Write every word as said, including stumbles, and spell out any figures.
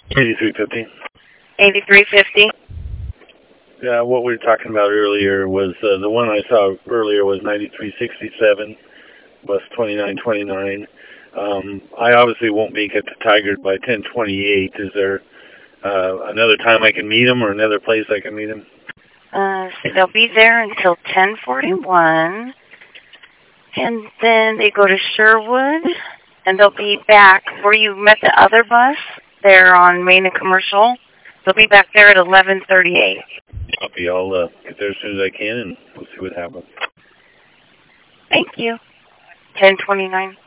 eighty-three fifty. eighty-three fifty. Yeah, what we were talking about earlier was, uh, the one I saw earlier was ninety-three sixty-seven, West twenty-nine twenty-nine. Um, I obviously won't make it to Tigard by ten twenty-eight. Is there uh, another time I can meet them or another place I can meet them? Uh, so they'll be there until ten forty-one, and then they go to Sherwood, and they'll be back where you met the other bus. They're on Main and Commercial. They'll be back there at eleven thirty-eight. Copy. I'll uh, get there as soon as I can, and we'll see what happens. Thank you. ten twenty-nine.